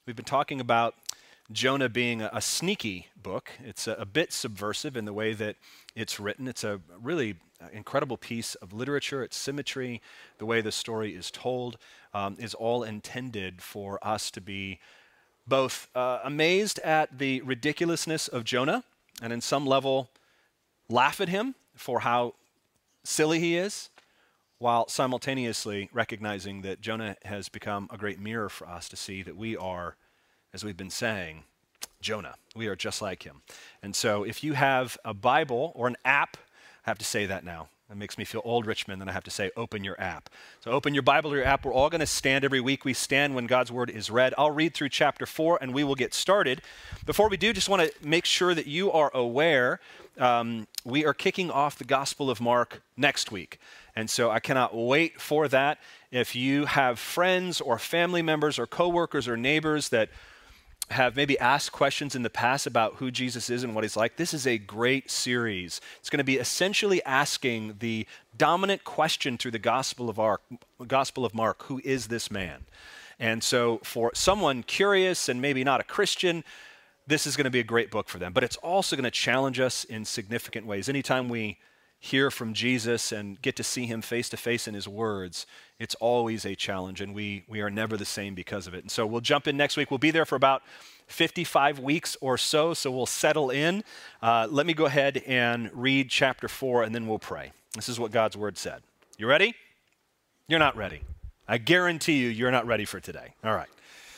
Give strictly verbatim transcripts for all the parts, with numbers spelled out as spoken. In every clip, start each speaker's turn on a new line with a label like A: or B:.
A: We've been talking about Jonah being a, a sneaky book. It's a, a bit subversive in the way that it's written. It's a really uh, incredible piece of literature. Its symmetry, the way the story is told, um, is all intended for us to be both uh, amazed at the ridiculousness of Jonah and in some level laugh at him for how silly he is, while simultaneously recognizing that Jonah has become a great mirror for us to see that we are, as we've been saying, Jonah. We are just like him. And so if you have a Bible or an app, I have to say that now. It makes me feel old, Richmond, and I have to say, open your app. So open your Bible or your app. We're all going to stand every week. We stand when God's word is read. I'll read through chapter four, and we will get started. Before we do, just want to make sure that you are aware um, we are kicking off the Gospel of Mark next week. And so I cannot wait for that. If you have friends or family members or coworkers or neighbors that have maybe asked questions in the past about who Jesus is and what he's like, this is a great series. It's going to be essentially asking the dominant question through the Gospel of Mark, Gospel of Mark, who is this man? And so for someone curious and maybe not a Christian, this is going to be a great book for them. But it's also going to challenge us in significant ways. Anytime we hear from Jesus and get to see him face to face in his words, it's always a challenge, and we we are never the same because of it. And so we'll jump in next week. We'll be there for about fifty-five weeks or so, so we'll settle in. Uh, let me go ahead and read chapter four, and then we'll pray. This is what God's word said. You ready? You're not ready. I guarantee you, you're not ready for today. All right.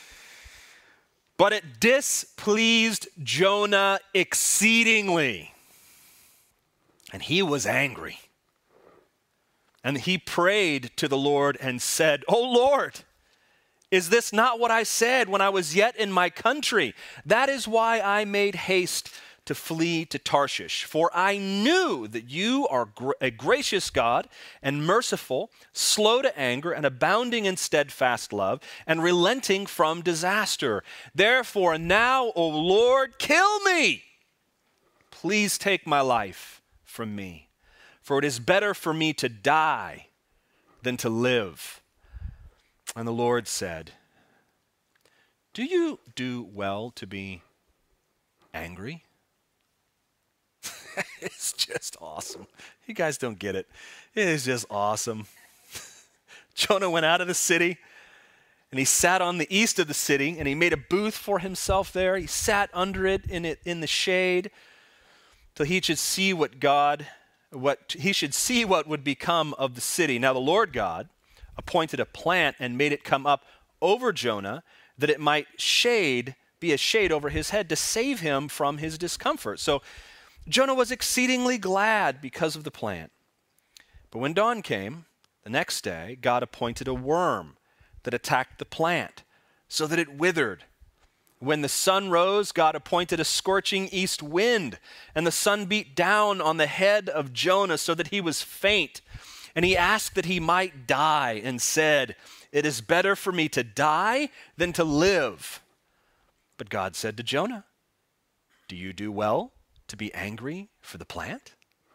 A: But it displeased Jonah exceedingly, and he was angry. And he prayed to the Lord and said, "O Lord, is this not what I said when I was yet in my country? That is why I made haste to flee to Tarshish. For I knew that you are gra- a gracious God and merciful, slow to anger and abounding in steadfast love and relenting from disaster. Therefore now, O Lord, kill me. Please take my life from me. For it is better for me to die than to live." And the Lord said, "Do you do well to be angry?" It's just awesome. You guys don't get it. It is just awesome. Jonah went out of the city, and he sat on the east of the city, and he made a booth for himself there. He sat under it in it in the shade till he should see what God what he should see what would become of the city. Now the Lord God appointed a plant and made it come up over Jonah, that it might shade, be a shade over his head to save him from his discomfort. So Jonah was exceedingly glad because of the plant. But when dawn came, the next day, God appointed a worm that attacked the plant so that it withered. When the sun rose, God appointed a scorching east wind, and the sun beat down on the head of Jonah so that he was faint. And he asked that he might die and said, "It is better for me to die than to live." But God said to Jonah, "Do you do well to be angry for the plant?"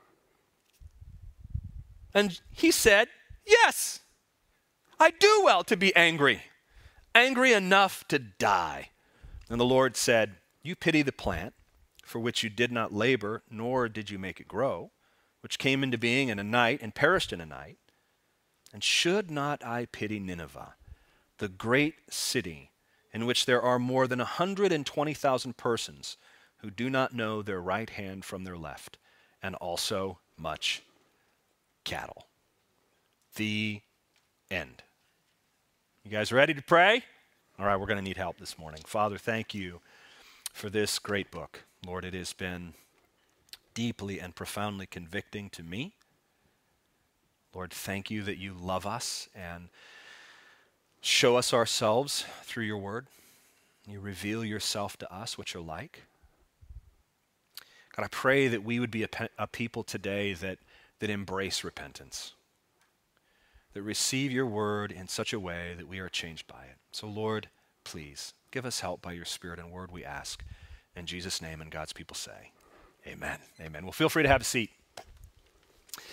A: And he said, "Yes, I do well to be angry, angry enough to die." And the Lord said, "You pity the plant, for which you did not labor, nor did you make it grow, which came into being in a night and perished in a night. And should not I pity Nineveh, the great city, in which there are more than one hundred twenty thousand persons who do not know their right hand from their left, and also much cattle?" The end. You guys ready to pray? All right, we're going to need help this morning. Father, thank you for this great book. Lord, it has been deeply and profoundly convicting to me. Lord, thank you that you love us and show us ourselves through your word. You reveal yourself to us, what you're like. God, I pray that we would be a, pe- a people today that, that embrace repentance, that receive your word in such a way that we are changed by it. So Lord, please give us help by your Spirit and word, we ask. In Jesus' name, and God's people say, amen. Amen. Well, feel free to have a seat.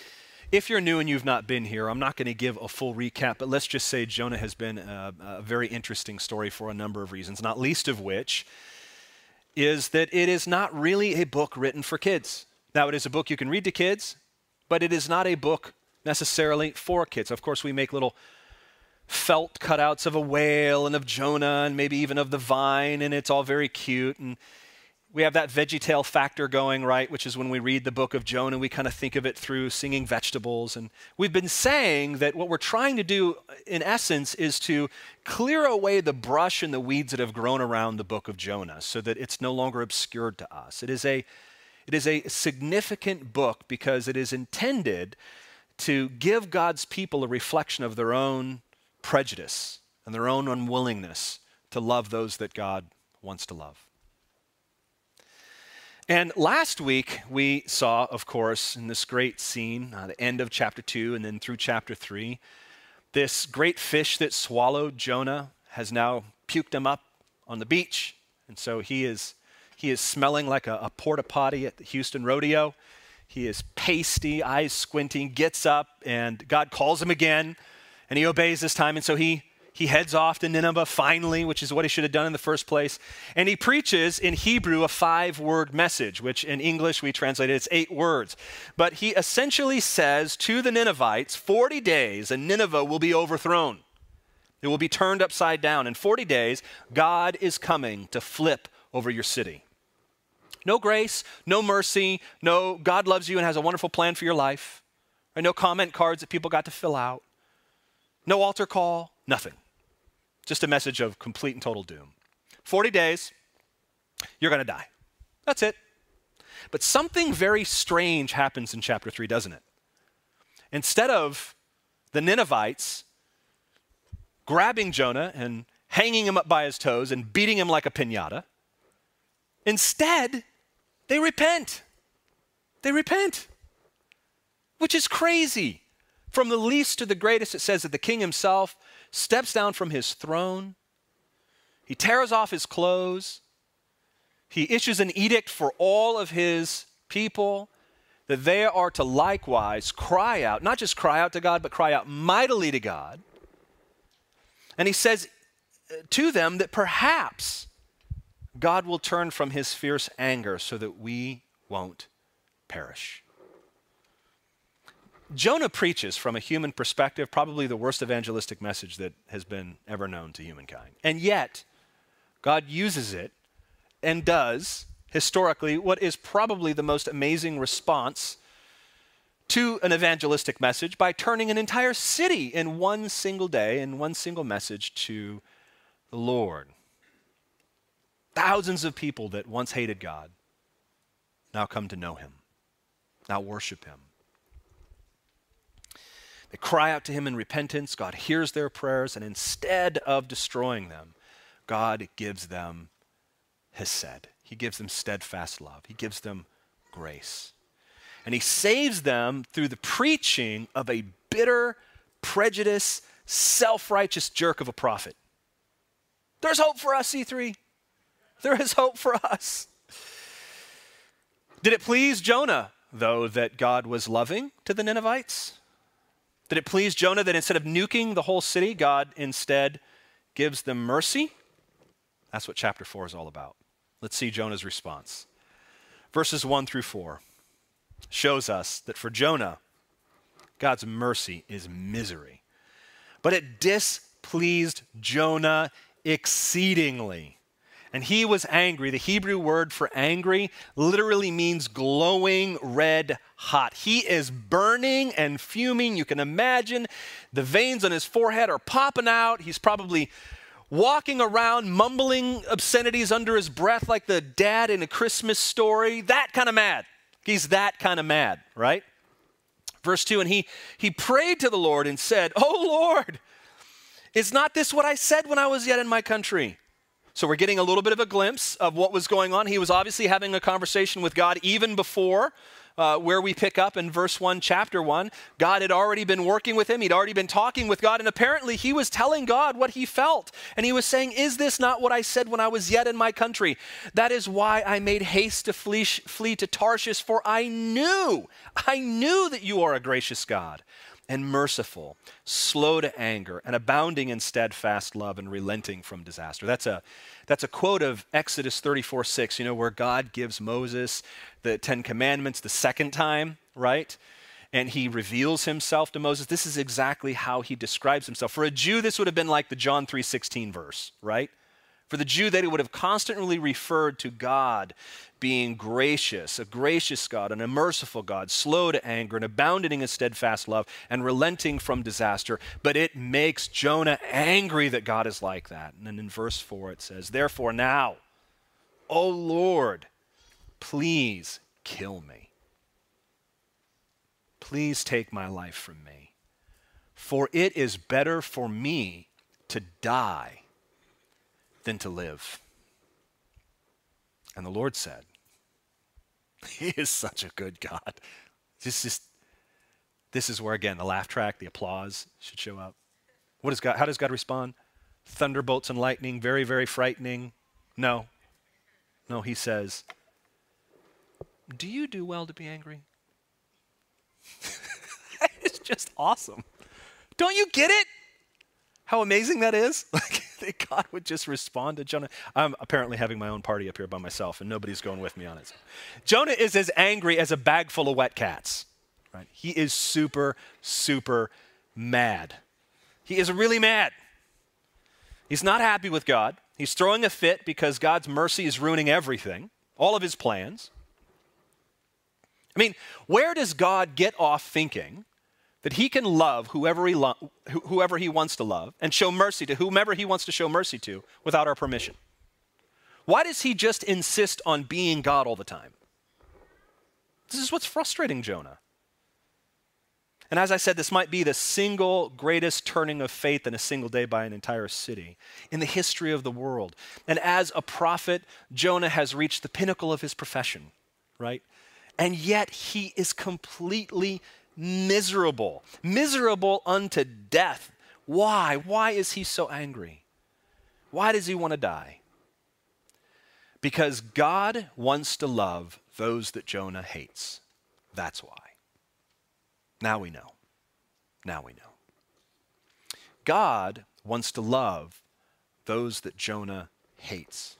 A: If you're new and you've not been here, I'm not going to give a full recap, but let's just say Jonah has been a, a very interesting story for a number of reasons, not least of which is that it is not really a book written for kids. Now, it is a book you can read to kids, but it is not a book necessarily for kids. Of course, we make little felt cutouts of a whale and of Jonah and maybe even of the vine, and it's all very cute. And we have that VeggieTale factor going, right, which is when we read the book of Jonah, we kind of think of it through singing vegetables. And we've been saying that what we're trying to do, in essence, is to clear away the brush and the weeds that have grown around the book of Jonah so that it's no longer obscured to us. It is a, it is a significant book because it is intended to give God's people a reflection of their own prejudice and their own unwillingness to love those that God wants to love. And last week, we saw, of course, in this great scene, uh, the end of chapter two and then through chapter three, this great fish that swallowed Jonah has now puked him up on the beach. And so he is, he is smelling like a, a porta potty at the Houston Rodeo. He is pasty, eyes squinting, gets up, and God calls him again, and he obeys this time. And so he He heads off to Nineveh finally, which is what he should have done in the first place. And he preaches in Hebrew a five-word message, which in English we translate it, it's eight words. But he essentially says to the Ninevites, forty days and Nineveh will be overthrown. It will be turned upside down. In forty days, God is coming to flip over your city. No grace, no mercy, no God loves you and has a wonderful plan for your life. Right? No comment cards that people got to fill out. No altar call, nothing. Just a message of complete and total doom. forty days, you're going to die. That's it. But something very strange happens in chapter three, doesn't it? Instead of the Ninevites grabbing Jonah and hanging him up by his toes and beating him like a piñata, instead, they repent. They repent, which is crazy. From the least to the greatest, it says that the king himself steps down from his throne. He tears off his clothes. He issues an edict for all of his people that they are to likewise cry out, not just cry out to God, but cry out mightily to God. And he says to them that perhaps God will turn from his fierce anger so that we won't perish. Jonah preaches from a human perspective probably the worst evangelistic message that has been ever known to humankind. And yet, God uses it and does, historically, what is probably the most amazing response to an evangelistic message by turning an entire city in one single day, in one single message to the Lord. Thousands of people that once hated God now come to know him, now worship him. They cry out to him in repentance. God hears their prayers, and instead of destroying them, God gives them hesed. He gives them steadfast love. He gives them grace. And he saves them through the preaching of a bitter, prejudiced, self-righteous jerk of a prophet. There's hope for us, C three. There is hope for us. Did it please Jonah, though, that God was loving to the Ninevites? Did it please Jonah that instead of nuking the whole city, God instead gives them mercy? That's what chapter four is all about. Let's see Jonah's response. Verses one through four shows us that for Jonah, God's mercy is misery. But it displeased Jonah exceedingly. And he was angry. The Hebrew word for angry literally means glowing red hot. He is burning and fuming. You can imagine the veins on his forehead are popping out. He's probably walking around mumbling obscenities under his breath like the dad in A Christmas Story. That kind of mad. He's that kind of mad, right? Verse two, and he, he prayed to the Lord and said, "Oh Lord, is not this what I said when I was yet in my country?" So we're getting a little bit of a glimpse of what was going on. He was obviously having a conversation with God even before uh, where we pick up in verse one, chapter one, God had already been working with him. He'd already been talking with God. And apparently he was telling God what he felt. And he was saying, is this not what I said when I was yet in my country? That is why I made haste to flee, flee to Tarshish, for I knew, I knew that you are a gracious God and merciful, slow to anger, and abounding in steadfast love and relenting from disaster. That's a, that's a quote of Exodus thirty-four six, you know, where God gives Moses the Ten Commandments the second time, right? And he reveals himself to Moses. This is exactly how he describes himself. For a Jew, this would have been like the John three sixteen verse, right? For the Jew, they would have constantly referred to God being gracious, a gracious God, and a merciful God, slow to anger, and abounding in steadfast love, and relenting from disaster. But it makes Jonah angry that God is like that. And then in verse four it says, therefore now, O Lord, please kill me. Please take my life from me. For it is better for me to die than to live. And the Lord said, he is such a good God. This is, this is where, again, the laugh track, the applause should show up. What does God, how does God respond? Thunderbolts and lightning, very, very frightening. No. No, he says, do you do well to be angry? It's just awesome. Don't you get it? How amazing that is? Like, that God would just respond to Jonah. I'm apparently having my own party up here by myself, and nobody's going with me on it. Jonah is as angry as a bag full of wet cats. Right? He is super, super mad. He is really mad. He's not happy with God. He's throwing a fit because God's mercy is ruining everything, all of his plans. I mean, where does God get off thinking that he can love whoever he, lo- whoever he wants to love and show mercy to whomever he wants to show mercy to without our permission? Why does he just insist on being God all the time? This is what's frustrating Jonah. And as I said, this might be the single greatest turning of faith in a single day by an entire city in the history of the world. And as a prophet, Jonah has reached the pinnacle of his profession, right? And yet he is completely miserable, miserable unto death. Why? Why is he so angry? Why does he want to die? Because God wants to love those that Jonah hates. That's why. Now we know. Now we know. God wants to love those that Jonah hates.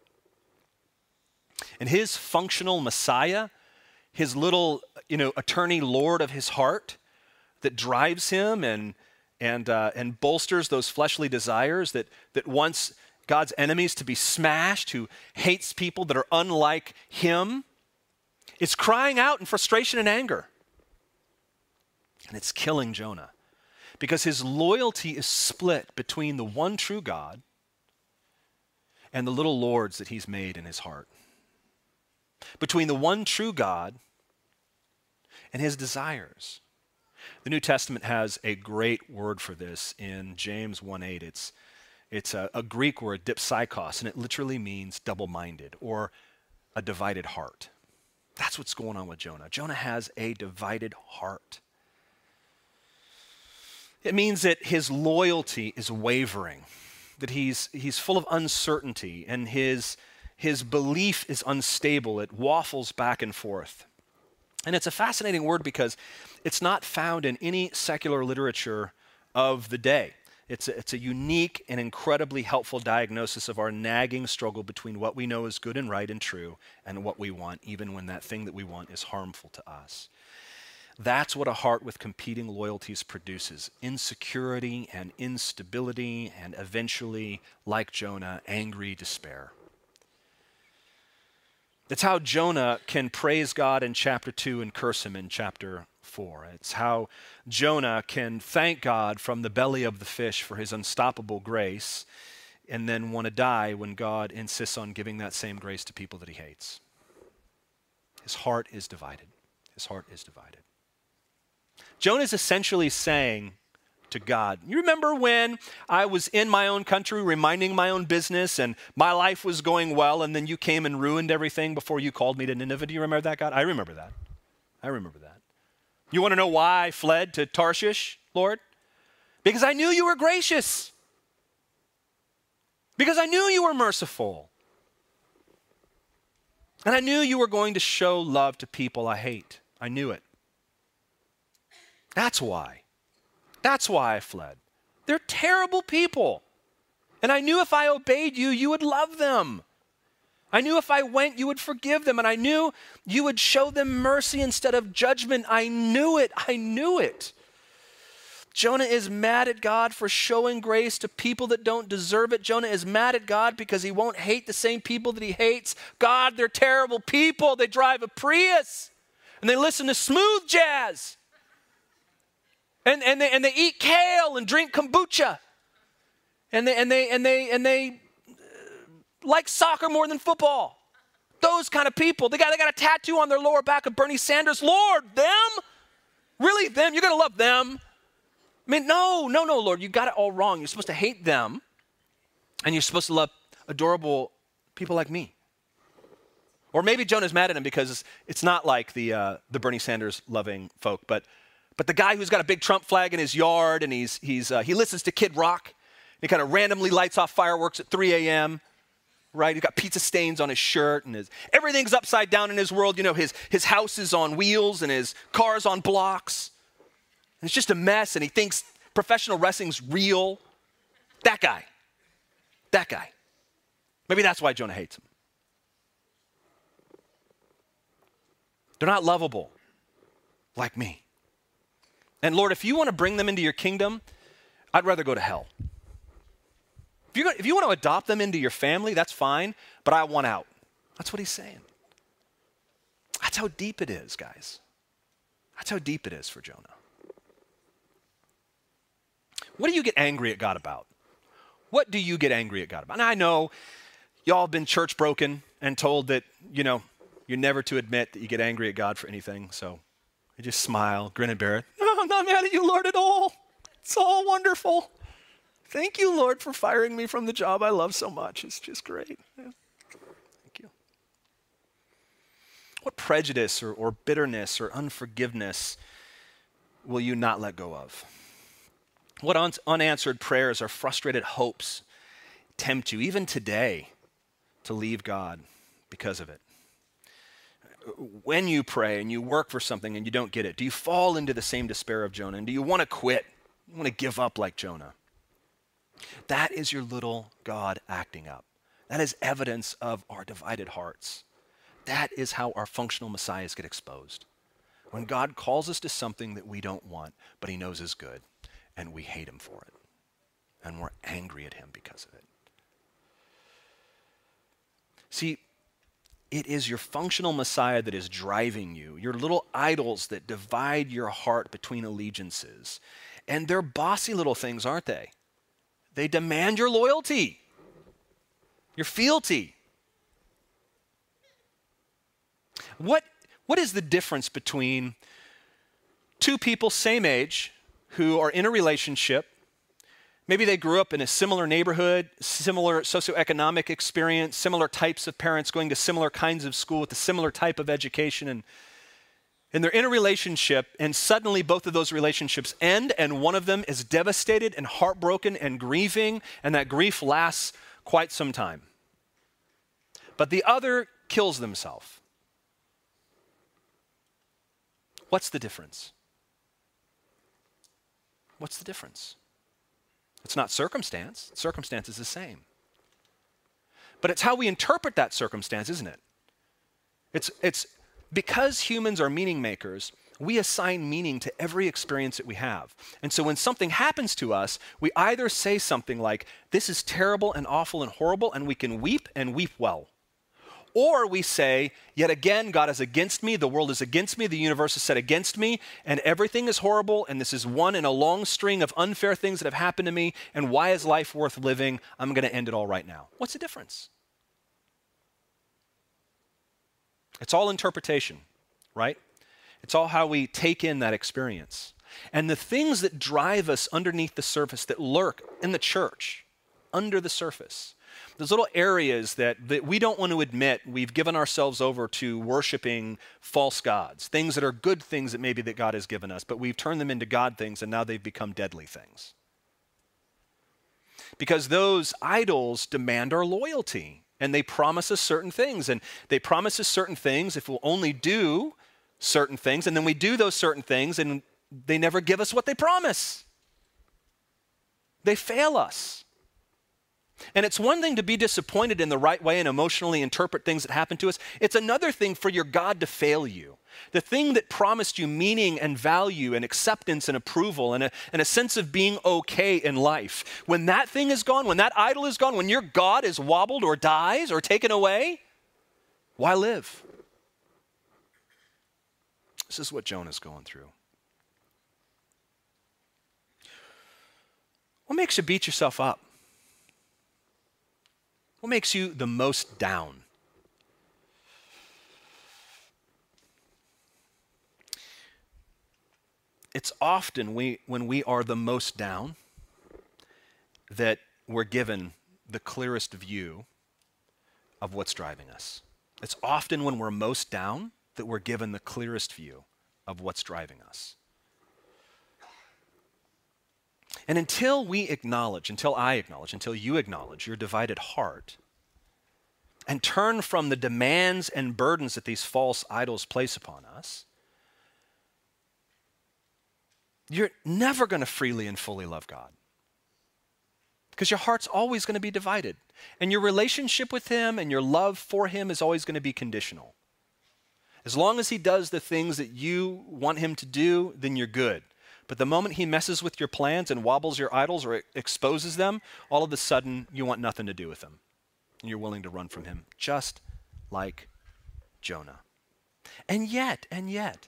A: And his functional Messiah, his little, you know, attorney lord of his heart that drives him and and uh, and bolsters those fleshly desires that that wants God's enemies to be smashed, who hates people that are unlike him, is crying out in frustration and anger. And it's killing Jonah because his loyalty is split between the one true God and the little lords that he's made in his heart. Between the one true God and his desires. The New Testament has a great word for this in James one eight. It's, it's a, a Greek word, dipsychos, and it literally means double-minded or a divided heart. That's what's going on with Jonah. Jonah has a divided heart. It means that his loyalty is wavering, that he's, he's full of uncertainty, and his, his belief is unstable. It waffles back and forth. And it's a fascinating word because it's not found in any secular literature of the day. It's a, it's a unique and incredibly helpful diagnosis of our nagging struggle between what we know is good and right and true and what we want, even when that thing that we want is harmful to us. That's what a heart with competing loyalties produces: insecurity and instability, and eventually, like Jonah, angry despair. It's how Jonah can praise God in chapter two and curse him in chapter four. It's how Jonah can thank God from the belly of the fish for his unstoppable grace and then want to die when God insists on giving that same grace to people that he hates. His heart is divided. His heart is divided. Jonah is essentially saying to God, you remember when I was in my own country, reminding my own business, and my life was going well, and then you came and ruined everything before you called me to Nineveh? Do you remember that, God? I remember that. I remember that. You want to know why I fled to Tarshish, Lord? Because I knew you were gracious. Because I knew you were merciful. And I knew you were going to show love to people I hate. I knew it. That's why. That's why I fled. They're terrible people. And I knew if I obeyed you, you would love them. I knew if I went, you would forgive them. And I knew you would show them mercy instead of judgment. I knew it. I knew it. Jonah is mad at God for showing grace to people that don't deserve it. Jonah is mad at God because he won't hate the same people that he hates. God, they're terrible people. They drive a Prius and they listen to smooth jazz. And, and, they, and they eat kale and drink kombucha. And they, and they, and they, and they like soccer more than football. Those kind of people. They got, they got a tattoo on their lower back of Bernie Sanders. Lord, them? Really, them? You're going to love them? I mean, no, no, no, Lord, you got it all wrong. You're supposed to hate them, and you're supposed to love adorable people like me. Or maybe Jonah's mad at him because it's not like the uh, the Bernie Sanders loving folk, but but the guy who's got a big Trump flag in his yard, and he's he's uh, he listens to Kid Rock. He kind of randomly lights off fireworks at three a.m., right? He's got pizza stains on his shirt, and his, everything's upside down in his world. You know, his his house is on wheels, and his car's on blocks. It's just a mess, and he thinks professional wrestling's real. That guy. That guy. Maybe that's why Jonah hates him. They're not lovable like me. And Lord, if you want to bring them into your kingdom, I'd rather go to hell. If you, if you want to adopt them into your family, that's fine, but I want out. That's what he's saying. That's how deep it is, guys. That's how deep it is for Jonah. What do you get angry at God about? What do you get angry at God about? And I know y'all have been church broken and told that, you know, you're never to admit that you get angry at God for anything. So you just smile, grin and bear it. No, I'm not mad at you, Lord, at all. It's all wonderful. Thank you, Lord, for firing me from the job I love so much. It's just great. Yeah. Thank you. What prejudice or, or bitterness or unforgiveness will you not let go of? What un- unanswered prayers or frustrated hopes tempt you, even today, to leave God because of it? When you pray and you work for something and you don't get it, do you fall into the same despair of Jonah? And do you want to quit? You want to give up like Jonah? That is your little God acting up. That is evidence of our divided hearts. That is how our functional messiahs get exposed. When God calls us to something that we don't want, but he knows is good. And we hate him for it. And we're angry at him because of it. See, it is your functional Messiah that is driving you. Your little idols that divide your heart between allegiances. And they're bossy little things, aren't they? They demand your loyalty, your fealty. What, what is the difference between two people, same age, who are in a relationship? Maybe they grew up in a similar neighborhood, similar socioeconomic experience, similar types of parents going to similar kinds of school with a similar type of education, and, and they're in a relationship, and suddenly both of those relationships end, and one of them is devastated and heartbroken and grieving, and that grief lasts quite some time. But the other kills themselves. What's the difference? What's the difference? It's not circumstance. Circumstance is the same. But it's how we interpret that circumstance, isn't it? It's, it's because humans are meaning makers, we assign meaning to every experience that we have. And so when something happens to us, we either say something like, this is terrible and awful and horrible, and we can weep and weep well. Or we say, yet again, God is against me, the world is against me, the universe is set against me, and everything is horrible, and this is one in a long string of unfair things that have happened to me, and why is life worth living? I'm going to end it all right now. What's the difference? It's all interpretation, right? It's all how we take in that experience. And the things that drive us underneath the surface, that lurk in the church, under the surface, Those little areas that, that we don't want to admit we've given ourselves over to worshiping false gods, things that are good things that maybe that God has given us, but we've turned them into God things and now they've become deadly things. Because those idols demand our loyalty and they promise us certain things, and they promise us certain things if we'll only do certain things, and then we do those certain things and they never give us what they promise. They fail us. And it's one thing to be disappointed in the right way and emotionally interpret things that happen to us. It's another thing for your God to fail you. The thing that promised you meaning and value and acceptance and approval and a, and a sense of being okay in life. When that thing is gone, when that idol is gone, when your God is wobbled or dies or taken away, why live? This is what Jonah's going through. What makes you beat yourself up? What makes you the most down? It's often we, when we are the most down that we're given the clearest view of what's driving us. It's often when we're most down that we're given the clearest view of what's driving us. And until we acknowledge, until I acknowledge, until you acknowledge your divided heart and turn from the demands and burdens that these false idols place upon us, you're never going to freely and fully love God. Because your heart's always going to be divided. And your relationship with him and your love for him is always going to be conditional. As long as he does the things that you want him to do, then you're good. But the moment he messes with your plans and wobbles your idols or exposes them, all of a sudden you want nothing to do with him. And you're willing to run from him, just like Jonah. And yet, and yet,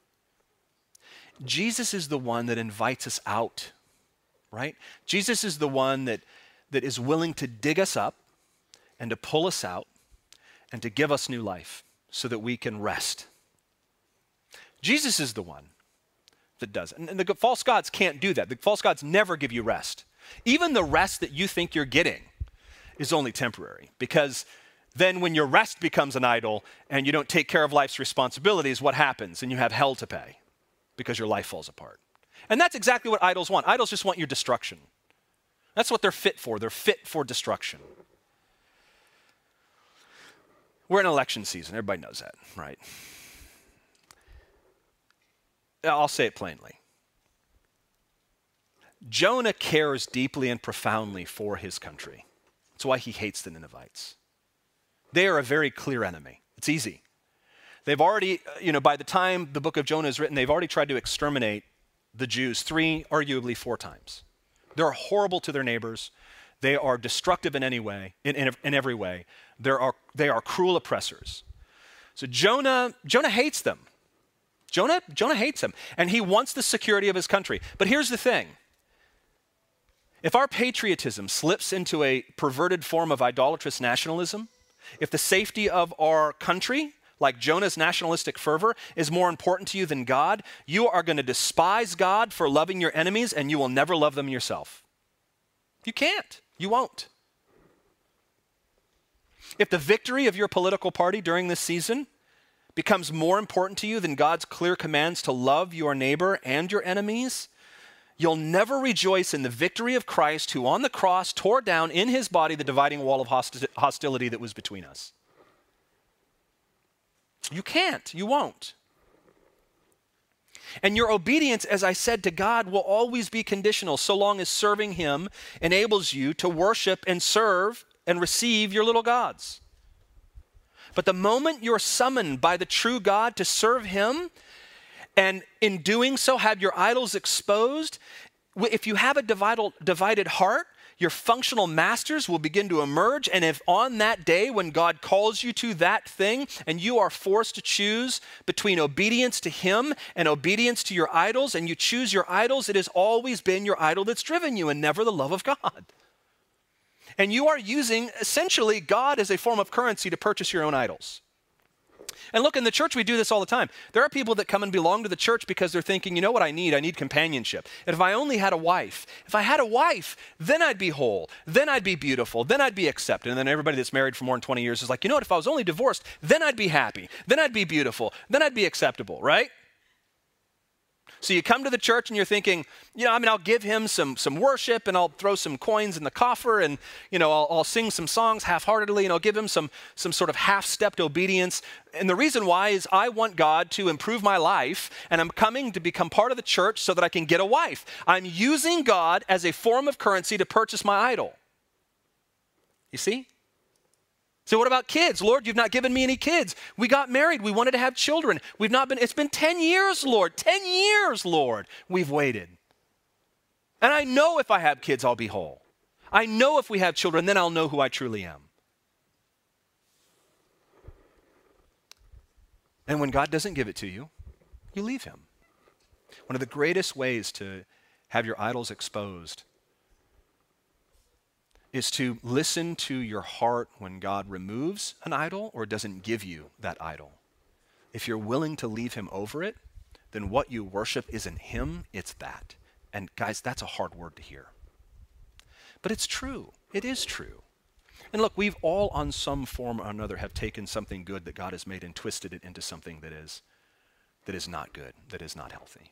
A: Jesus is the one that invites us out, right? Jesus is the one that, that is willing to dig us up and to pull us out and to give us new life so that we can rest. Jesus is the one that does it. And the false gods can't do that. The false gods never give you rest. Even the rest that you think you're getting is only temporary, because then when your rest becomes an idol and you don't take care of life's responsibilities, what happens? And you have hell to pay because your life falls apart. And that's exactly what idols want. Idols just want your destruction. That's what they're fit for. They're fit for destruction. We're in election season. Everybody knows that, right? I'll say it plainly. Jonah cares deeply and profoundly for his country. That's why he hates the Ninevites. They are a very clear enemy. It's easy. They've already, you know, by the time the book of Jonah is written, they've already tried to exterminate the Jews three, arguably four times. They're horrible to their neighbors. They are destructive in any way, in, in, in every way. They are, they are cruel oppressors. So Jonah, Jonah hates them. Jonah, Jonah hates them, and he wants the security of his country. But here's the thing. If our patriotism slips into a perverted form of idolatrous nationalism, if the safety of our country, like Jonah's nationalistic fervor, is more important to you than God, you are going to despise God for loving your enemies, and you will never love them yourself. You can't. You won't. If the victory of your political party during this season becomes more important to you than God's clear commands to love your neighbor and your enemies, you'll never rejoice in the victory of Christ, who on the cross tore down in his body the dividing wall of hosti- hostility that was between us. You can't. You won't. And your obedience, as I said, to God will always be conditional, so long as serving him enables you to worship and serve and receive your little gods. But the moment you're summoned by the true God to serve him, and in doing so have your idols exposed, if you have a divided, divided heart, your functional masters will begin to emerge. And if on that day when God calls you to that thing and you are forced to choose between obedience to him and obedience to your idols, and you choose your idols, it has always been your idol that's driven you and never the love of God. And you are using essentially God as a form of currency to purchase your own idols. And look, in the church, we do this all the time. There are people that come and belong to the church because they're thinking, you know what I need? I need companionship. And if I only had a wife, if I had a wife, then I'd be whole. Then I'd be beautiful. Then I'd be accepted. And then everybody that's married for more than twenty years is like, you know what? If I was only divorced, then I'd be happy. Then I'd be beautiful. Then I'd be acceptable, right? So you come to the church and you're thinking, you know, I mean, I'll give him some some worship and I'll throw some coins in the coffer and, you know, I'll, I'll sing some songs half-heartedly and I'll give him some, some sort of half-stepped obedience. And the reason why is I want God to improve my life and I'm coming to become part of the church so that I can get a wife. I'm using God as a form of currency to purchase my idol. You see? So what about kids? Lord, you've not given me any kids. We got married. We wanted to have children. We've not been, it's been ten years, Lord. ten years, Lord. We've waited. And I know if I have kids, I'll be whole. I know if we have children, then I'll know who I truly am. And when God doesn't give it to you, you leave him. One of the greatest ways to have your idols exposed is to listen to your heart when God removes an idol or doesn't give you that idol. If you're willing to leave him over it, then what you worship isn't him, it's that. And guys, that's a hard word to hear. But it's true. It is true. And look, we've all on some form or another have taken something good that God has made and twisted it into something that is, that is not good, that is not healthy.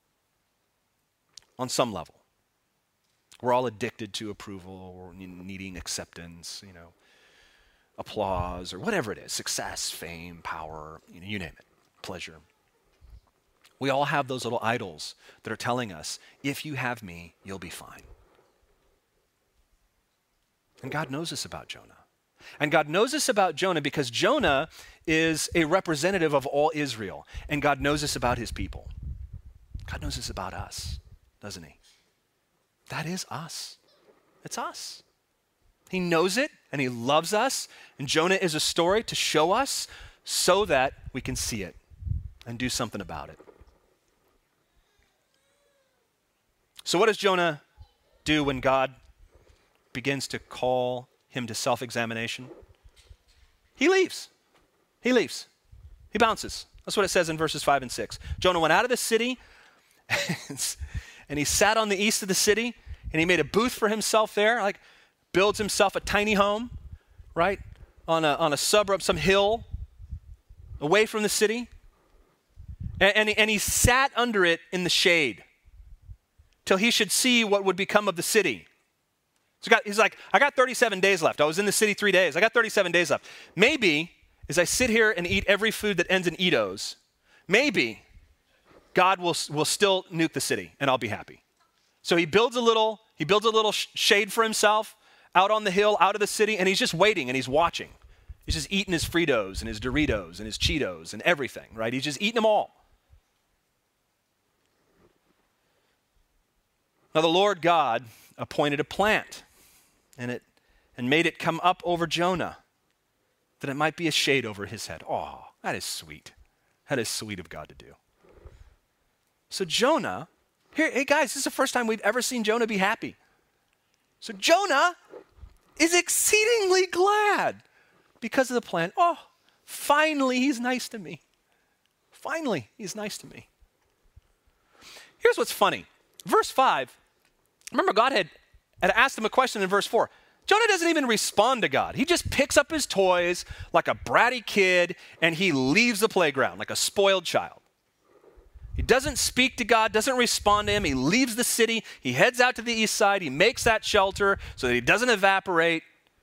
A: On some level. We're all addicted to approval or needing acceptance, you know, applause or whatever it is, success, fame, power, you know, you name it, pleasure. We all have those little idols that are telling us, if you have me, you'll be fine. And God knows this about Jonah. And God knows this about Jonah because Jonah is a representative of all Israel. And God knows this about his people. God knows this about us, doesn't he? That is us. It's us. He knows it and he loves us. And Jonah is a story to show us so that we can see it and do something about it. So what does Jonah do when God begins to call him to self-examination? He leaves. He leaves. He bounces. That's what it says in verses five and six. Jonah went out of the city and he sat on the east of the city and he made a booth for himself there, like builds himself a tiny home, right? On a, on a suburb, some hill away from the city. And, and, he, and he sat under it in the shade till he should see what would become of the city. So God, he's like, I got thirty-seven days left. I was in the city three days. I got thirty-seven days left. Maybe as I sit here and eat every food that ends in Edos, maybe God will, will still nuke the city and I'll be happy. So he builds a little, he builds a little sh- shade for himself out on the hill, out of the city, and he's just waiting and he's watching. He's just eating his Fritos and his Doritos and his Cheetos and everything, right? He's just eating them all. Now the Lord God appointed a plant and it and made it come up over Jonah that it might be a shade over his head. Oh, that is sweet. That is sweet of God to do. So Jonah, here, hey guys, this is the first time we've ever seen Jonah be happy. So Jonah is exceedingly glad because of the plant. Oh, finally he's nice to me. Finally, he's nice to me. Here's what's funny. Verse five, remember God had, had asked him a question in verse four. Jonah doesn't even respond to God. He just picks up his toys like a bratty kid and he leaves the playground like a spoiled child. He doesn't speak to God, doesn't respond to him. He leaves the city. He heads out to the east side. He makes that shelter so that he doesn't evaporate.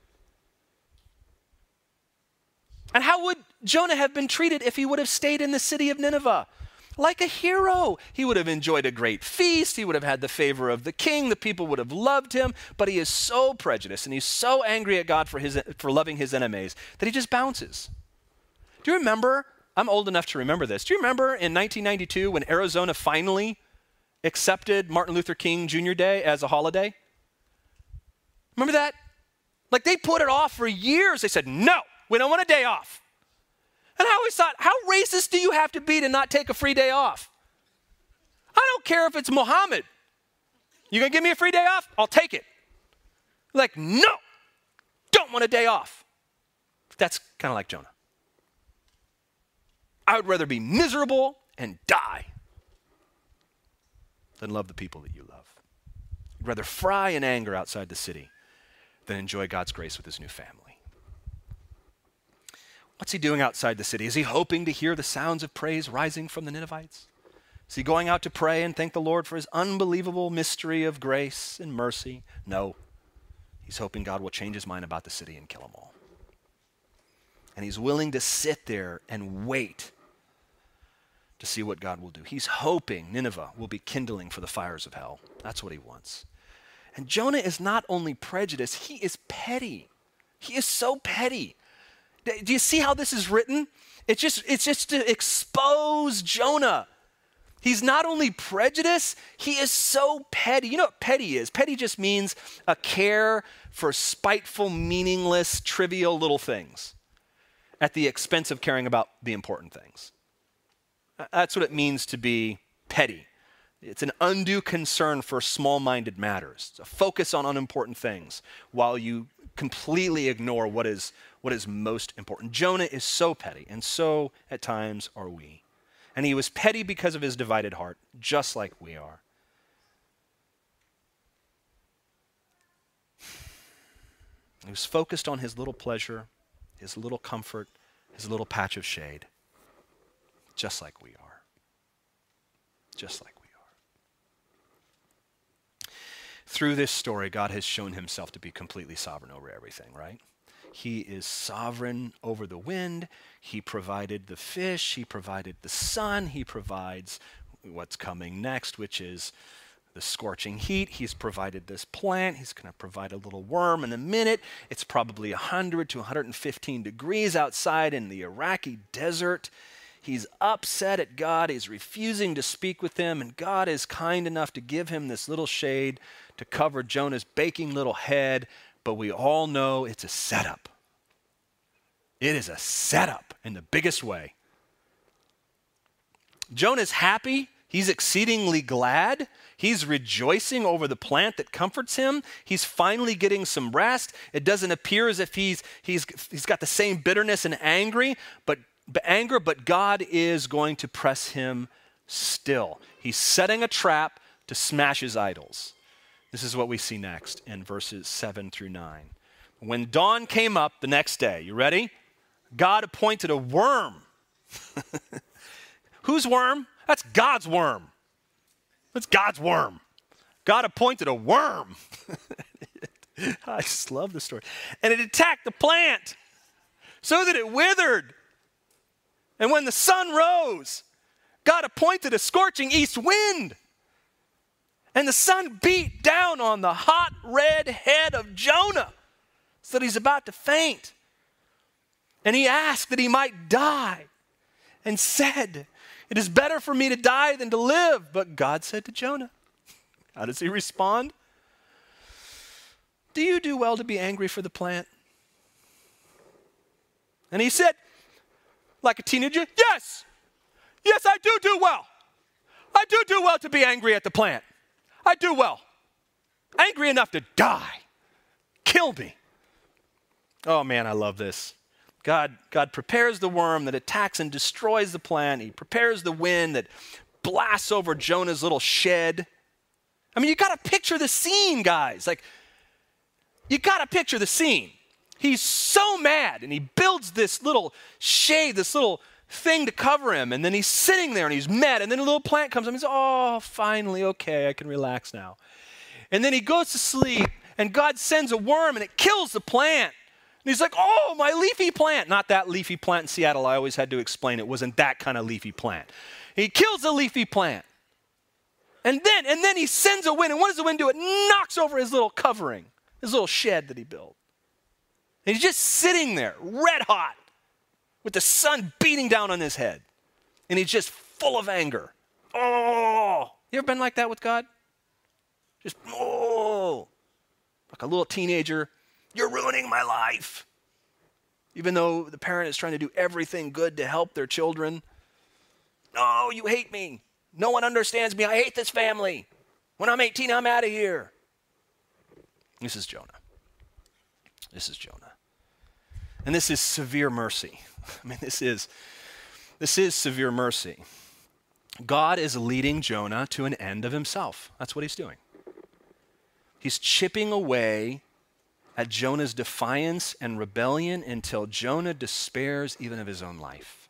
A: And how would Jonah have been treated if he would have stayed in the city of Nineveh? Like a hero. He would have enjoyed a great feast. He would have had the favor of the king. The people would have loved him. But he is so prejudiced and he's so angry at God for, his, for loving his enemies that he just bounces. Do you remember? I'm old enough to remember this. Do you remember in nineteen ninety-two when Arizona finally accepted Martin Luther King Junior Day as a holiday? Remember that? Like they put it off for years. They said, no, we don't want a day off. And I always thought, how racist do you have to be to not take a free day off? I don't care if it's Muhammad. You gonna give me a free day off? I'll take it. Like, no, don't want a day off. That's kind of like Jonah. I would rather be miserable and die than love the people that you love. I'd rather fry in anger outside the city than enjoy God's grace with his new family. What's he doing outside the city? Is he hoping to hear the sounds of praise rising from the Ninevites? Is he going out to pray and thank the Lord for his unbelievable mystery of grace and mercy? No. He's hoping God will change his mind about the city and kill them all. And he's willing to sit there and wait to see what God will do. He's hoping Nineveh will be kindling for the fires of hell. That's what he wants. And Jonah is not only prejudiced, he is petty. He is so petty. Do you see how this is written? It's just, it's just to expose Jonah. He's not only prejudiced, he is so petty. You know what petty is? Petty just means a care for spiteful, meaningless, trivial little things at the expense of caring about the important things. That's what it means to be petty. It's an undue concern for small-minded matters. It's a focus on unimportant things while you completely ignore what is, what is most important. Jonah is so petty, and so at times are we. And he was petty because of his divided heart, just like we are. He was focused on his little pleasure, his little comfort, his little patch of shade, just like we are. Just like we are. Through this story, God has shown himself to be completely sovereign over everything, right? He is sovereign over the wind. He provided the fish. He provided the sun. He provides what's coming next, which is the scorching heat. He's provided this plant. He's going to provide a little worm in a minute. It's probably one hundred to one hundred fifteen degrees outside in the Iraqi desert. He's upset at God. He's refusing to speak with him, and God is kind enough to give him this little shade to cover Jonah's baking little head, but we all know it's a setup. It is a setup in the biggest way. Jonah's happy. He's exceedingly glad. He's rejoicing over the plant that comforts him. He's finally getting some rest. It doesn't appear as if he's, he's, he's got the same bitterness and angry, but anger, but God is going to press him still. He's setting a trap to smash his idols. This is what we see next in verses seven through nine. When dawn came up the next day, you ready? God appointed a worm. Whose worm? That's God's worm. That's God's worm. God appointed a worm. I just love the story. And it attacked the plant so that it withered. And when the sun rose, God appointed a scorching east wind. And the sun beat down on the hot red head of Jonah so that he's about to faint. And he asked that he might die and said, "It is better for me to die than to live." But God said to Jonah, how does he respond? "Do you do well to be angry for the plant?" And he said, like a teenager, "Yes, yes, I do do well. I do do well to be angry at the plant. I do well. Angry enough to die. Kill me." Oh man, I love this. God, God prepares the worm that attacks and destroys the plant. He prepares the wind that blasts over Jonah's little shed. I mean, you got to picture the scene, guys. Like, you got to picture the scene. He's so mad, and he builds this little shade, this little thing to cover him, and then he's sitting there, and he's mad, and then a little plant comes up, and he's, "Oh, finally, okay, I can relax now." And then he goes to sleep, and God sends a worm, and it kills the plant. And he's like, "Oh, my leafy plant." Not that leafy plant in Seattle. I always had to explain it wasn't that kind of leafy plant. He kills the leafy plant. And then, and then he sends a wind, and what does the wind do? It knocks over his little covering, his little shed that he built. And he's just sitting there, red hot, with the sun beating down on his head. And he's just full of anger. Oh, you ever been like that with God? Just, oh, like a little teenager, "You're ruining my life." Even though the parent is trying to do everything good to help their children. "No, you hate me. No one understands me. I hate this family. When I'm eighteen, I'm out of here." This is Jonah. This is Jonah. And this is severe mercy. I mean, this is, This is severe mercy. God is leading Jonah to an end of himself. That's what he's doing. He's chipping away at Jonah's defiance and rebellion until Jonah despairs even of his own life.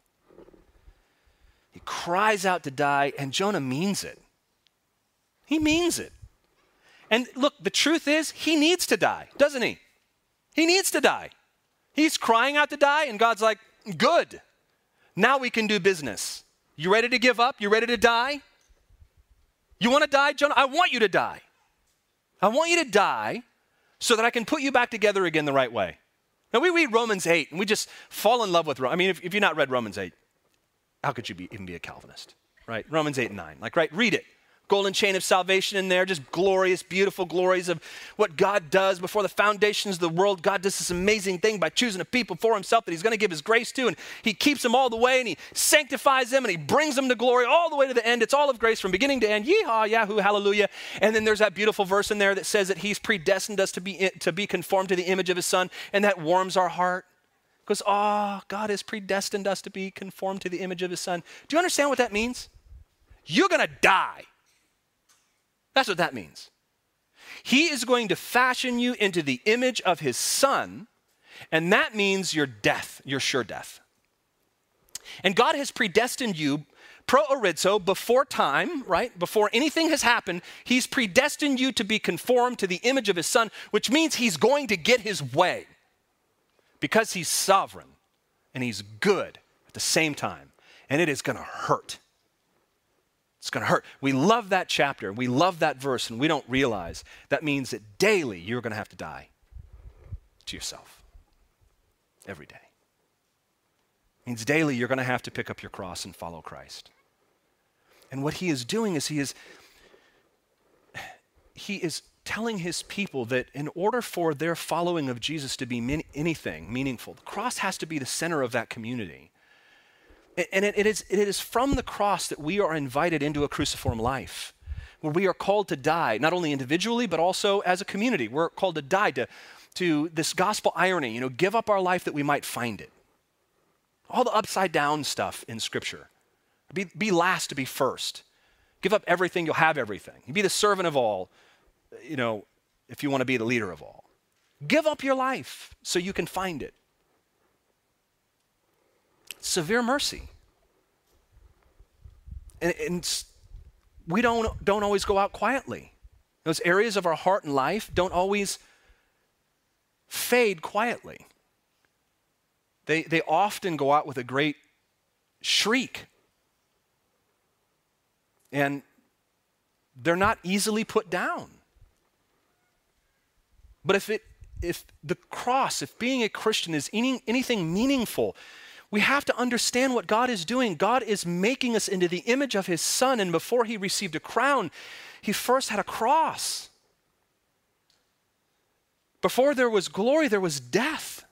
A: He cries out to die, and Jonah means it. He means it. And look, the truth is, he needs to die, doesn't he? He needs to die. He's crying out to die, and God's like, good. Now we can do business. You ready to give up? You ready to die? You want to die, Jonah? I want you to die. I want you to die so that I can put you back together again the right way. Now, we read Romans eight, and we just fall in love with Romans. I mean, if, if you've not read Romans eight, how could you be, even be a Calvinist, right? Romans eight and nine, like, right? Read it. Golden chain of salvation in there, just glorious, beautiful glories of what God does before the foundations of the world. God does this amazing thing by choosing a people for himself that he's going to give his grace to, and he keeps them all the way, and he sanctifies them, and he brings them to glory all the way to the end. It's all of grace from beginning to end. Yeehaw, yahoo, hallelujah. And then there's that beautiful verse in there that says that he's predestined us to be, to be conformed to the image of his son, and that warms our heart. Because, oh, God has predestined us to be conformed to the image of his son. Do you understand what that means? You're going to die. That's what that means. He is going to fashion you into the image of his son, and that means your death, your sure death. And God has predestined you pro orizo, before time, right? Before anything has happened, he's predestined you to be conformed to the image of his son, which means he's going to get his way because he's sovereign and he's good at the same time, and it is going to hurt. It's going to hurt. We love that chapter. We love that verse, and we don't realize that means that daily you're going to have to die to yourself. Every day. It means daily you're going to have to pick up your cross and follow Christ. And what he is doing is he is he is telling his people that in order for their following of Jesus to be min- anything meaningful, the cross has to be the center of that community. And it, it, is, it is from the cross that we are invited into a cruciform life, where we are called to die, not only individually, but also as a community. We're called to die to, to this gospel irony, you know, give up our life that we might find it. All the upside down stuff in Scripture. Be, be last to be first. Give up everything, you'll have everything. You be the servant of all, you know, if you want to be the leader of all. Give up your life so you can find it. Severe mercy. And, and we don't, don't always go out quietly. Those areas of our heart and life don't always fade quietly. They, they often go out with a great shriek. And they're not easily put down. But if it, if the cross, if being a Christian is any, anything meaningful, we have to understand what God is doing. God is making us into the image of his son, and before he received a crown, he first had a cross. Before there was glory, there was death.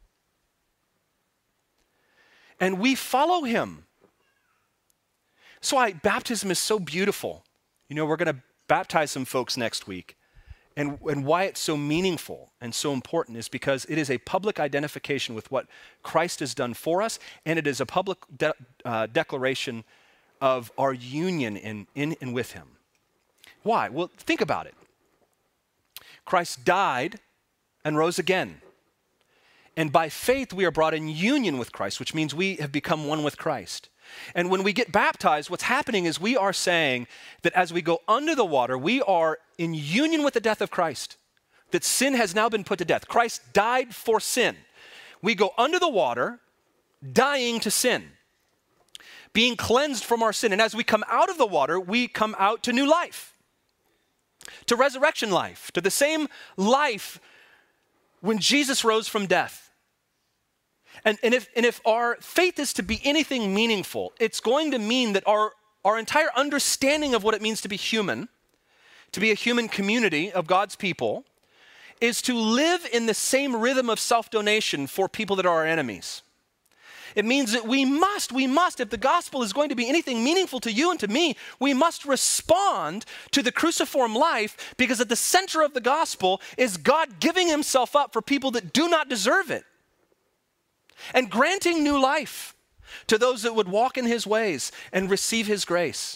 A: And we follow him. That's why baptism is so beautiful. You know, we're going to baptize some folks next week. And, and why it's so meaningful and so important is because it is a public identification with what Christ has done for us, and it is a public de- uh, declaration of our union in, in and with him. Why? Well, think about it. Christ died and rose again. And by faith, we are brought in union with Christ, which means we have become one with Christ. And when we get baptized, what's happening is we are saying that as we go under the water, we are in union with the death of Christ, that sin has now been put to death. Christ died for sin. We go under the water, dying to sin, being cleansed from our sin. And as we come out of the water, we come out to new life, to resurrection life, to the same life when Jesus rose from death. And, and, if, and if our faith is to be anything meaningful, it's going to mean that our, our entire understanding of what it means to be human, to be a human community of God's people, is to live in the same rhythm of self-donation for people that are our enemies. It means that we must, we must, if the gospel is going to be anything meaningful to you and to me, we must respond to the cruciform life, because at the center of the gospel is God giving himself up for people that do not deserve it, and granting new life. to those that would walk in his ways and receive his grace.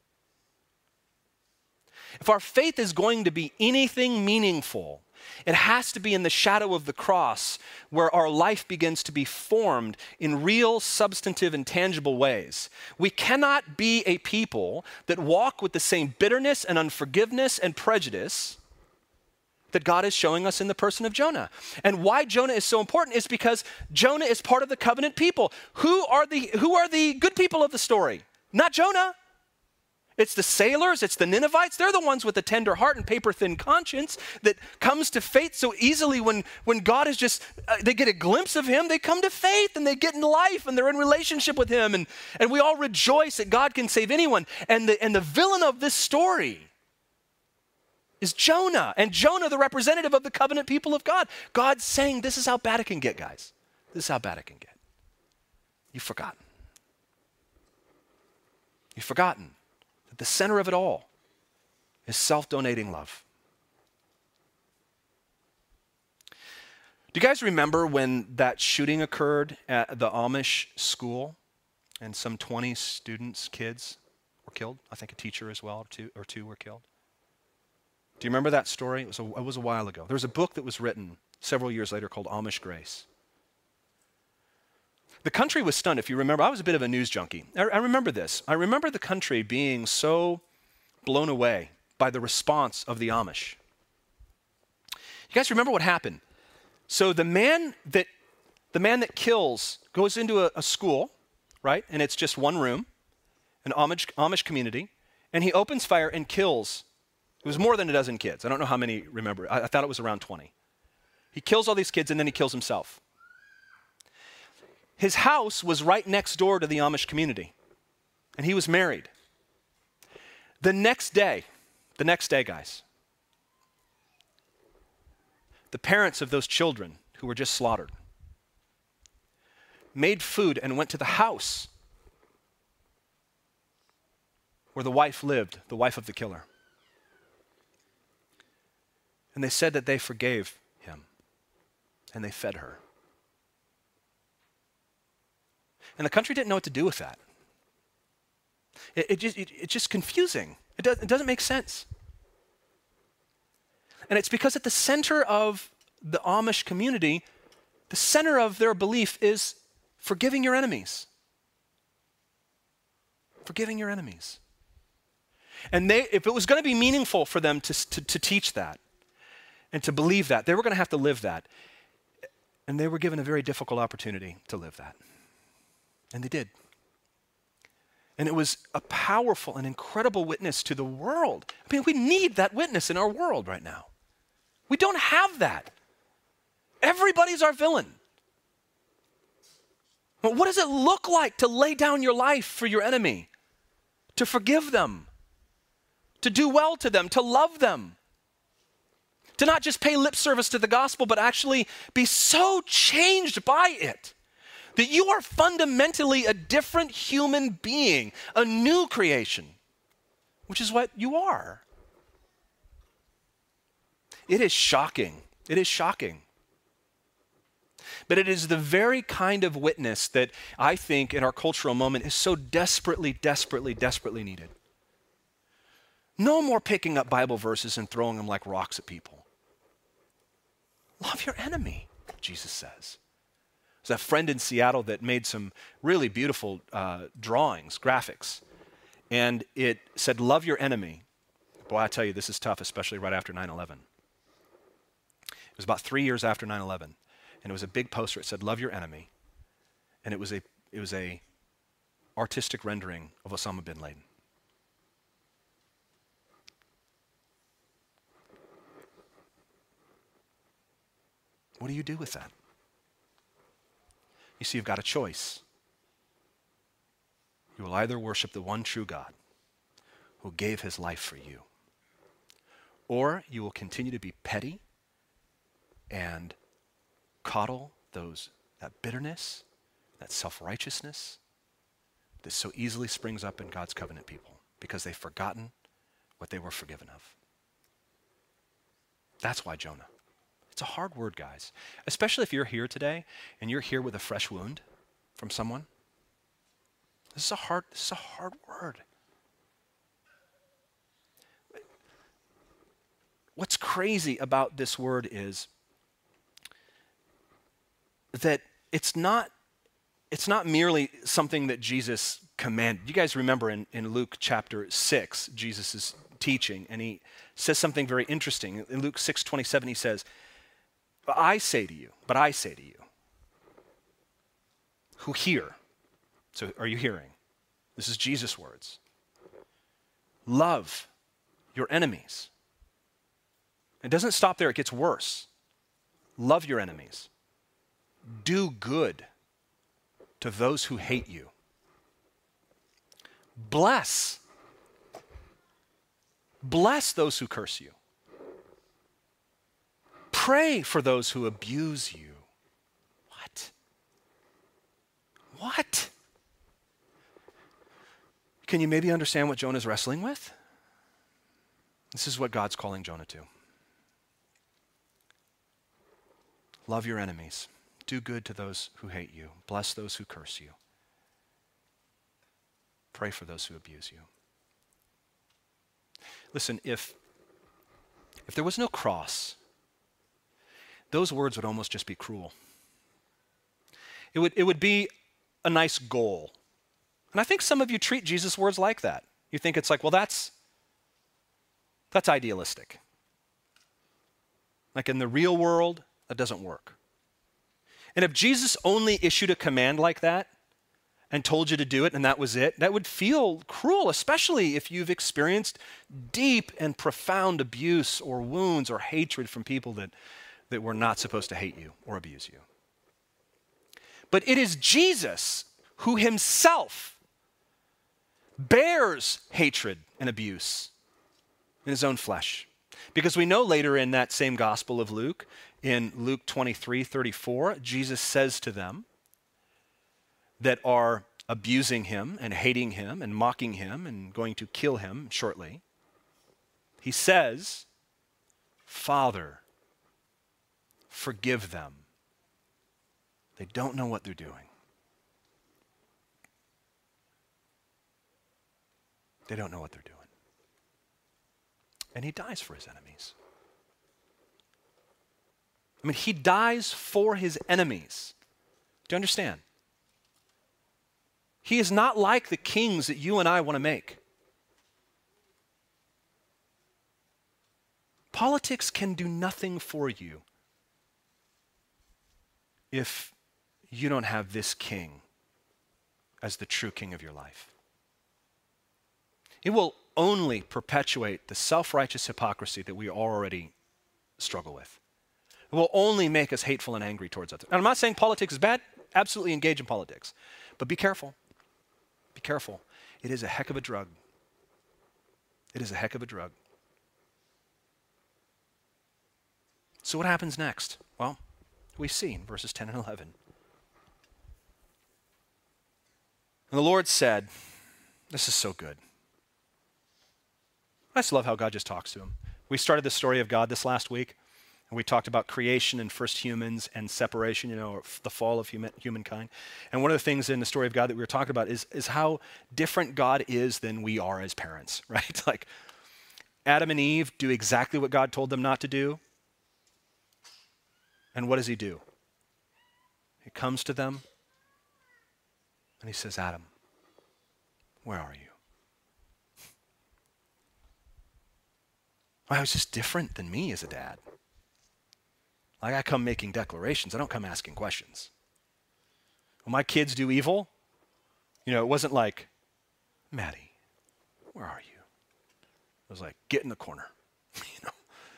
A: If our faith is going to be anything meaningful, it has to be in the shadow of the cross where our life begins to be formed in real, substantive, and tangible ways. We cannot be a people that walk with the same bitterness and unforgiveness and prejudice that God is showing us in the person of Jonah. And why Jonah is so important is because Jonah is part of the covenant people. Who are the, who are the good people of the story? Not Jonah. It's the sailors, it's the Ninevites. They're the ones with the tender heart and paper-thin conscience that comes to faith so easily when, when God is just, uh, they get a glimpse of him, they come to faith and they get in life and they're in relationship with him. And, and we all rejoice that God can save anyone. And the, and the villain of this story is Jonah. And Jonah, the representative of the covenant people of God. God's saying, this is how bad it can get, guys. This is how bad it can get. You've forgotten. You've forgotten. The center of it all is self-donating love. Do you guys remember when that shooting occurred at the Amish school and some twenty students, kids, were killed? I think a teacher as well, or two, or two were killed. Do you remember that story? It was, a, it was a while ago. There was a book that was written several years later called Amish Grace. The country was stunned, if you remember. I was a bit of a news junkie. I, I remember this. I remember the country being so blown away by the response of the Amish. You guys remember what happened? So the man that the man that kills goes into a, a school, right? And it's just one room, an Amish, Amish community, and he opens fire and kills. It was more than a dozen kids. I don't know how many remember. I, I thought it was around twenty. He kills all these kids and then he kills himself. His house was right next door to the Amish community, and he was married. The next day, the next day, guys, the parents of those children who were just slaughtered made food and went to the house where the wife lived, the wife of the killer. And they said that they forgave him, and they fed her. And the country didn't know what to do with that. It, it just, it, it's just confusing. It, does, it doesn't make sense. And it's because at the center of the Amish community, the center of their belief is forgiving your enemies. Forgiving your enemies. And they, if it was going to be meaningful for them to, to, to teach that and to believe that, they were going to have to live that. And they were given a very difficult opportunity to live that. And they did. And it was a powerful and incredible witness to the world. I mean, we need that witness in our world right now. We don't have that. Everybody's our villain. But what does it look like to lay down your life for your enemy? To forgive them? To do well to them? To love them? To not just pay lip service to the gospel, but actually be so changed by it that you are fundamentally a different human being, a new creation, which is what you are. It is shocking. It is shocking. But it is the very kind of witness that I think in our cultural moment is so desperately, desperately, desperately needed. No more picking up Bible verses and throwing them like rocks at people. Love your enemy, Jesus says. There's a friend in Seattle that made some really beautiful uh, drawings, graphics, and it said, love your enemy. Boy, I tell you, this is tough, especially right after nine eleven. It was about three years after nine eleven, and it was a big poster. It said, love your enemy, and it was a, it was a artistic rendering of Osama bin Laden. What do you do with that? You see, you've got a choice. You will either worship the one true God who gave his life for you, or you will continue to be petty and coddle those, that bitterness, that self-righteousness that so easily springs up in God's covenant people because they've forgotten what they were forgiven of. That's why Jonah. It's a hard word, guys, especially if you're here today and you're here with a fresh wound from someone. This is a hard, this is a hard word. What's crazy about this word is that it's not, it's not merely something that Jesus commanded. You guys remember in, in Luke chapter six, Jesus is teaching, and he says something very interesting. In Luke six twenty-seven, he says, but I say to you, but I say to you, who hear. So are you hearing? This is Jesus' words. Love your enemies. It doesn't stop there, it gets worse. Love your enemies. Do good to those who hate you. Bless. Bless those who curse you. Pray for those who abuse you. What? What? Can you maybe understand what Jonah's wrestling with? This is what God's calling Jonah to. Love your enemies. Do good to those who hate you. Bless those who curse you. Pray for those who abuse you. Listen, if, if there was no cross, those words would almost just be cruel. It would, it would be a nice goal. And I think some of you treat Jesus' words like that. You think it's like, well, that's, that's idealistic. Like in the real world, that doesn't work. And if Jesus only issued a command like that and told you to do it and that was it, that would feel cruel, especially if you've experienced deep and profound abuse or wounds or hatred from people that, that were not supposed to hate you or abuse you. But it is Jesus who himself bears hatred and abuse in his own flesh. Because we know later in that same Gospel of Luke, in Luke twenty-three thirty-four, Jesus says to them that are abusing him and hating him and mocking him and going to kill him shortly, he says, Father, forgive them. They don't know what they're doing. They don't know what they're doing. And he dies for his enemies. I mean, he dies for his enemies. Do you understand? He is not like the kings that you and I want to make. Politics can do nothing for you if you don't have this king as the true king of your life. It will only perpetuate the self-righteous hypocrisy that we already struggle with. It will only make us hateful and angry towards others. And I'm not saying politics is bad. Absolutely engage in politics. But be careful. Be careful. It is a heck of a drug. It is a heck of a drug. So what happens next? Well, we see in verses ten and eleven. And the Lord said, this is so good. I just love how God just talks to him. We started the story of God this last week, and we talked about creation and first humans and separation, you know, or the fall of human, humankind. And one of the things in the story of God that we were talking about is, is how different God is than we are as parents, right? Like Adam and Eve do exactly what God told them not to do. And what does he do? He comes to them and he says, Adam, where are you? Well, I was just different than me as a dad. Like I come making declarations. I don't come asking questions. When my kids do evil, you know, it wasn't like, Maddie, where are you? It was like, get in the corner, you know.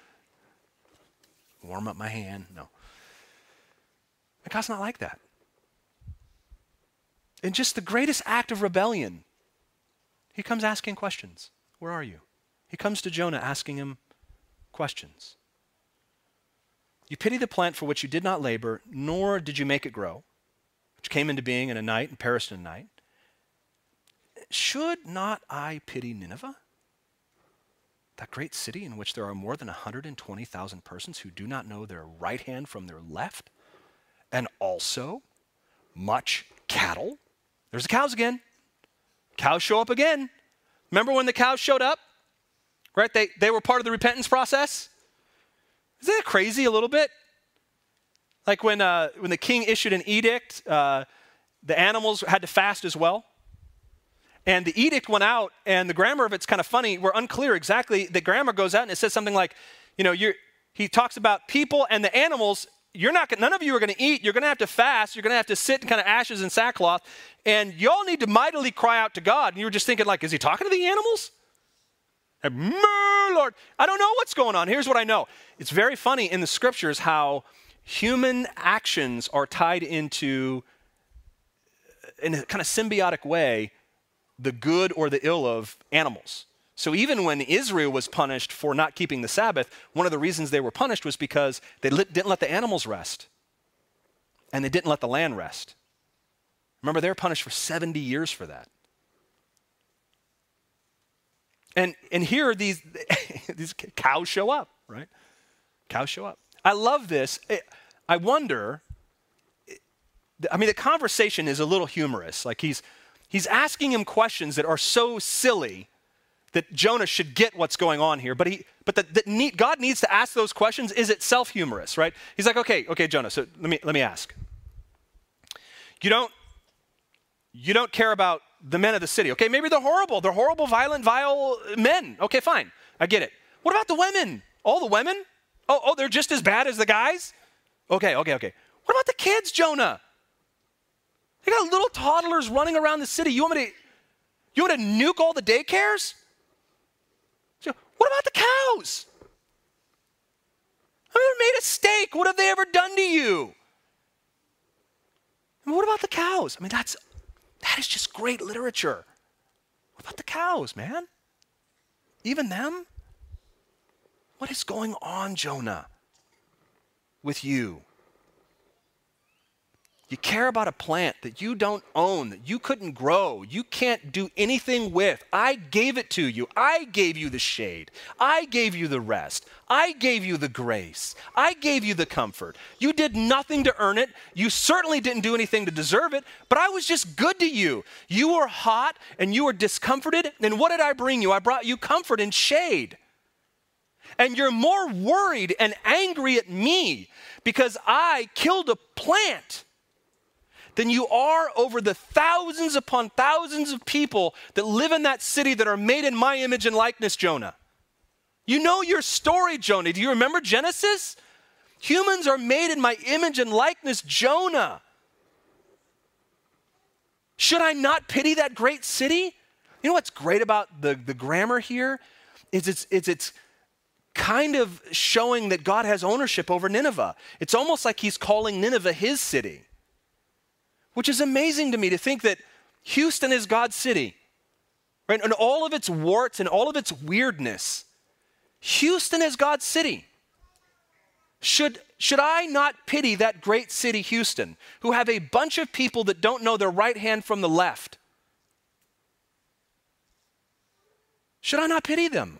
A: Warm up my hand. No. And God's not like that. In just the greatest act of rebellion, he comes asking questions. Where are you? He comes to Jonah asking him questions. You pity the plant for which you did not labor, nor did you make it grow, which came into being in a night and perished in a night. Should not I pity Nineveh, that great city in which there are more than one hundred twenty thousand persons who do not know their right hand from their left, and also much cattle? There's the cows again. Cows show up again. Remember when the cows showed up? Right? They, they were part of the repentance process. Isn't that crazy a little bit? Like when, uh, when the king issued an edict, uh, the animals had to fast as well. And the edict went out, and the grammar of it's kind of funny. We're unclear exactly. The grammar goes out, and it says something like, you know, you're, he talks about people and the animals. You're not, none of you are going to eat. You're going to have to fast. You're going to have to sit in kind of ashes and sackcloth. And y'all need to mightily cry out to God. And you were just thinking, like, is he talking to the animals? And, Lord, I don't know what's going on. Here's what I know. It's very funny in the scriptures how human actions are tied into, in a kind of symbiotic way, the good or the ill of animals. So even when Israel was punished for not keeping the Sabbath, one of the reasons they were punished was because they didn't let the animals rest. And they didn't let the land rest. Remember, they were punished for seventy years for that. And, and here these, these cows show up, right? Cows show up. I love this. I wonder, I mean, the conversation is a little humorous. Like he's, he's asking him questions that are so silly that Jonah should get what's going on here. But he, but that, that need, God needs to ask those questions is itself humorous, right? He's like, okay, okay, Jonah, so let me, let me ask. You don't, you don't care about the men of the city. Okay, maybe they're horrible. They're horrible, violent, vile men. Okay, fine. I get it. What about the women? All the women? Oh, oh, they're just as bad as the guys? Okay, okay, okay. What about the kids, Jonah? They got little toddlers running around the city. You want me to, you want to nuke all the daycares? What about the cows? I mean, they made a steak. What have they ever done to you? I mean, what about the cows? I mean, that's, that is just great literature. What about the cows, man? Even them? What is going on, Jonah, with you? You care about a plant that you don't own, that you couldn't grow, you can't do anything with. I gave it to you. I gave you the shade. I gave you the rest. I gave you the grace. I gave you the comfort. You did nothing to earn it. You certainly didn't do anything to deserve it, but I was just good to you. You were hot and you were discomforted, and what did I bring you? I brought you comfort and shade. And you're more worried and angry at me because I killed a plant than you are over the thousands upon thousands of people that live in that city that are made in my image and likeness, Jonah. You know your story, Jonah. Do you remember Genesis? Humans are made in my image and likeness, Jonah. Should I not pity that great city? You know what's great about the, the grammar here? Is it's, it's, it's kind of showing that God has ownership over Nineveh. It's almost like he's calling Nineveh his city. Which is amazing to me to think that Houston is God's city, right? And all of its warts and all of its weirdness. Houston is God's city. Should, should I not pity that great city, Houston, who have a bunch of people that don't know their right hand from the left? Should I not pity them?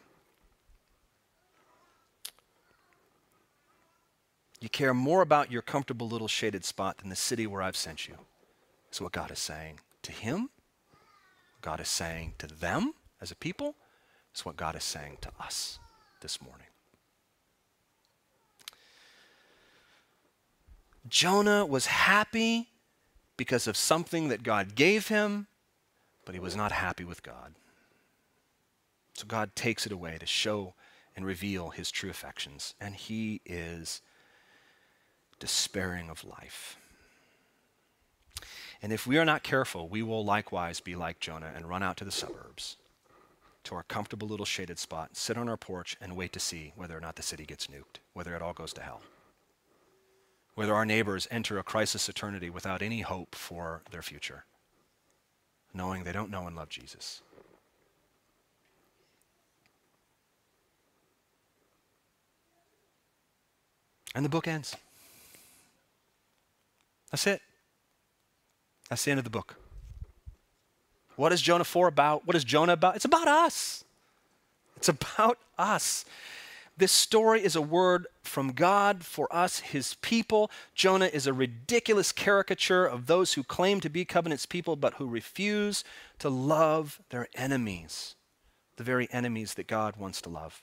A: You care more about your comfortable little shaded spot than the city where I've sent you. That's what God is saying to him. God is saying to them as a people. It's what God is saying to us this morning. Jonah was happy because of something that God gave him, but he was not happy with God. So God takes it away to show and reveal his true affections, and he is despairing of life. And if we are not careful, we will likewise be like Jonah and run out to the suburbs, to our comfortable little shaded spot, sit on our porch and wait to see whether or not the city gets nuked, whether it all goes to hell, whether our neighbors enter a crisis eternity without any hope for their future, knowing they don't know and love Jesus. And the book ends. That's it. That's the end of the book. What is Jonah four about? What is Jonah about? It's about us. It's about us. This story is a word from God for us, his people. Jonah is a ridiculous caricature of those who claim to be covenant's people, but who refuse to love their enemies, the very enemies that God wants to love.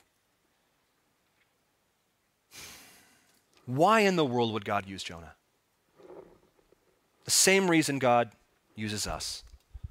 A: Why in the world would God use Jonah? The same reason God uses us.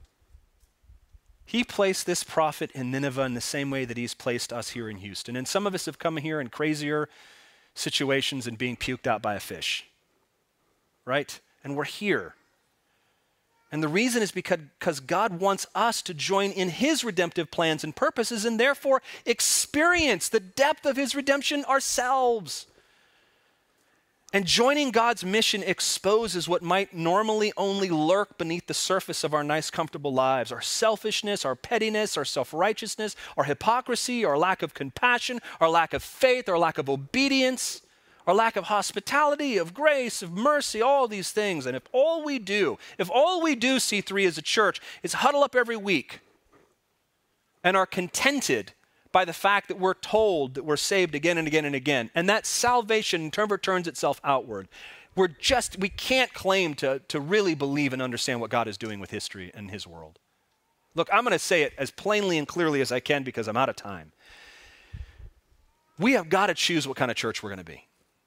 A: He placed this prophet in Nineveh in the same way that he's placed us here in Houston. And some of us have come here in crazier situations and being puked out by a fish, right? And we're here. And the reason is because, because God wants us to join in his redemptive plans and purposes and therefore experience the depth of his redemption ourselves. And joining God's mission exposes what might normally only lurk beneath the surface of our nice, comfortable lives. Our selfishness, our pettiness, our self-righteousness, our hypocrisy, our lack of compassion, our lack of faith, our lack of obedience, our lack of hospitality, of grace, of mercy, all these things. And if all we do, if all we do, C three as a church, is huddle up every week and are contented by the fact that we're told that we're saved again and again and again, and that salvation never turns itself outward, we're just, we can't claim to, to really believe and understand what God is doing with history and his world. Look, I'm going to say it as plainly and clearly as I can because I'm out of time. We have got to choose what kind of church we're going to be.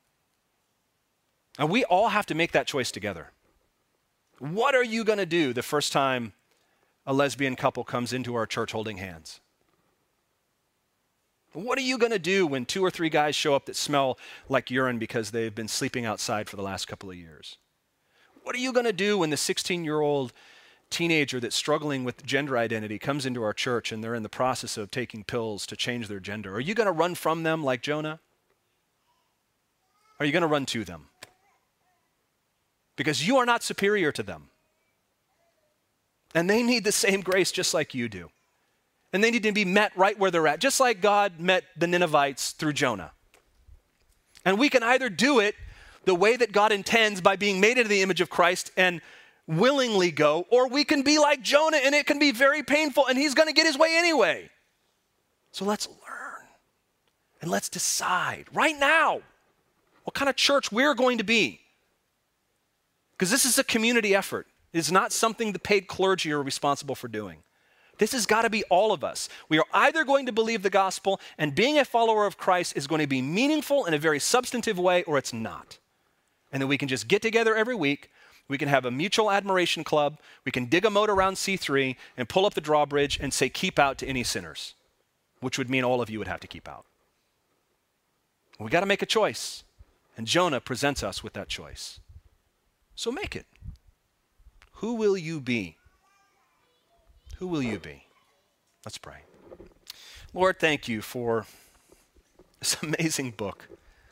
A: And we all have to make that choice together. What are you going to do the first time a lesbian couple comes into our church holding hands? What are you going to do when two or three guys show up that smell like urine because they've been sleeping outside for the last couple of years? What are you going to do when the sixteen-year-old teenager that's struggling with gender identity comes into our church and they're in the process of taking pills to change their gender? Are you going to run from them like Jonah? Are you going to run to them? Because you are not superior to them. And they need the same grace just like you do. And they need to be met right where they're at, just like God met the Ninevites through Jonah. And we can either do it the way that God intends by being made into the image of Christ and willingly go, or we can be like Jonah and it can be very painful and he's going to get his way anyway. So let's learn and let's decide right now what kind of church we're going to be. Because this is a community effort. It's not something the paid clergy are responsible for doing. This has got to be all of us. We are either going to believe the gospel and being a follower of Christ is going to be meaningful in a very substantive way, or it's not. And then we can just get together every week. We can have a mutual admiration club. We can dig a moat around C three and pull up the drawbridge and say, keep out to any sinners, which would mean all of you would have to keep out. We got to make a choice. And Jonah presents us with that choice. So make it. Who will you be? Who will you be? Let's pray. Lord, thank you for this amazing book.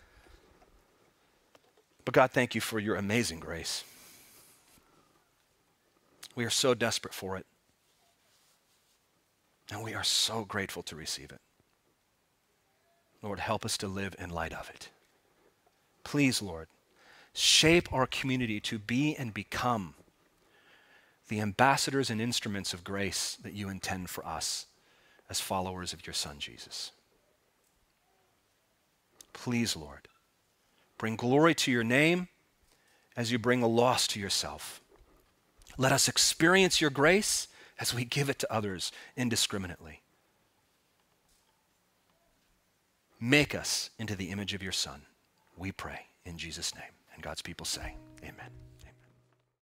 A: But God, thank you for your amazing grace. We are so desperate for it. And we are so grateful to receive it. Lord, help us to live in light of it. Please, Lord, shape our community to be and become the ambassadors and instruments of grace that you intend for us as followers of your Son, Jesus. Please, Lord, bring glory to your name as you bring the lost to yourself. Let us experience your grace as we give it to others indiscriminately. Make us into the image of your Son, we pray in Jesus' name. And God's people say, amen.